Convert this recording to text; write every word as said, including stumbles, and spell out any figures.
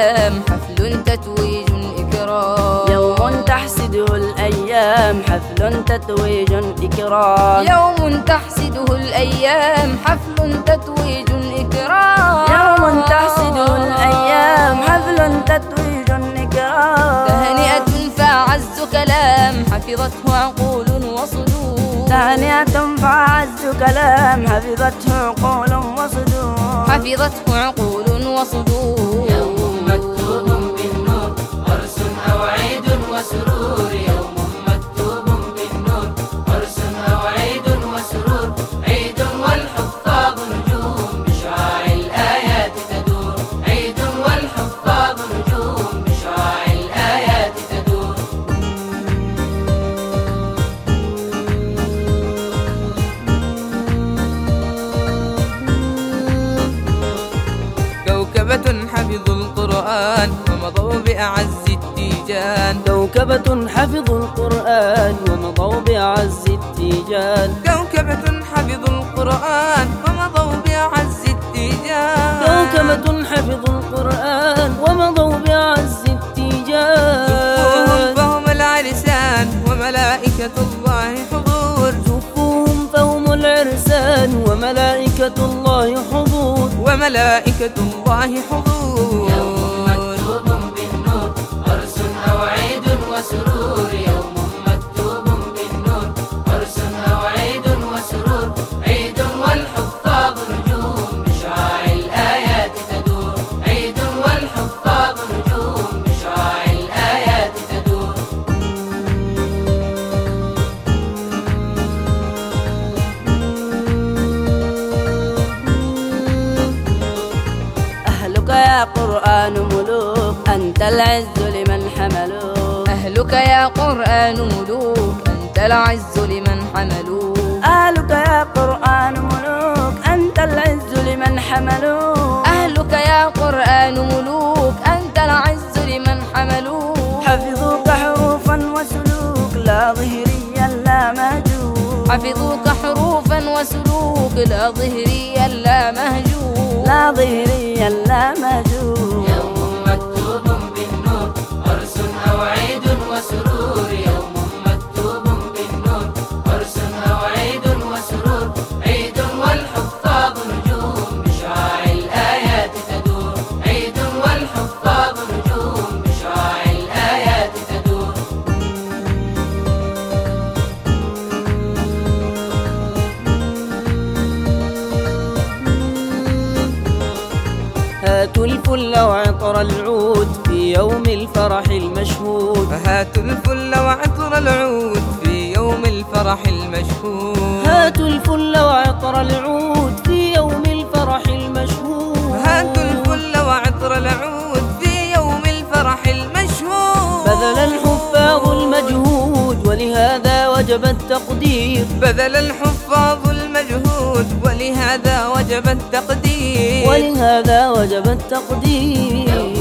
الأيام حفل تتويج إكرام. يوم تحسده الأيام حفل تتويج إكرام. يوم تحسده الأيام حفل تتويج إكرام. يوم تحسده الأيام حفل تتويج إكرام. تهنئة فأعز كلام حفظته عقول وصدور. تهنئة فأعز كلام حفظته عقول وصدور. حفظته عقول وصدور. يوم مكتوب بالنور عرس أو عيد وسرور. يوم مكتوب بالنور عرس أو عيد وسرور. عيد والحفاظ نجوم بشعاع الآيات تدور. عيد والحفاظ نجوم بشعاع الآيات تدور. كوكبة حفظوا القرآن ومضوا بأعز التيجان. كوكبة حفظوا القرآن ومضوا بأعز التيجان. كوكبة حفظوا القرآن ومضوا بأعز التيجان. كوكبة حفظوا القرآن ومضوا بأعز التيجان. فهم العرسان وملائكة الله حضور. زفوهم فهم العرسان وملائكة الله حضور. وملائكة الله حضور. يوم مكتوب بالنور عرس أو عيد وسرور. يوم مكتوب بالنور عرس أو عيد وسرور. عيد والحفاظ نجوم بشعاع الآيات تدور. عيد والحفاظ نجوم بشعاع الآيات تدور. أهلك يا قرآن ملوك أنت العز لمن حملوك. أهلك يا قرآن ملوك أنت العز لمن حملوك. أهلك يا قرآن ملوك أنت العز لمن حملوك. أهلك يا قرآن ملوك أنت العز لمن حملوك. حفظوك حروفا وسلوك لا ظهريا لا مهجوك. حفظوك حروفا وسلوك لا ظهريا لا مهجوك. لا ظهريا لا مهجوك. يوم مكتوب بالنور عرس أو عيد وسرور. يوم مكتوب بالنور عرس أو عيد وسرور. عيد والحفاظ نجوم بشعاع الآيات تدور. عيد والحفاظ نجوم بشعاع الآيات تدور. هاتوا الفل وعطر العود في يوم الفرح المشهود. هاتوا الفل وعطر العود في يوم الفرح المشهود. هاتوا الفل وعطر العود في يوم الفرح المشهود. هاتوا الفل وعطر العود في يوم الفرح المشهود. بذل الحفاظ المجهود ولهذا وجب التقدير. بذل الحفاظ المجهود ولهذا وجب التقدير. ولهذا وجب التقدير.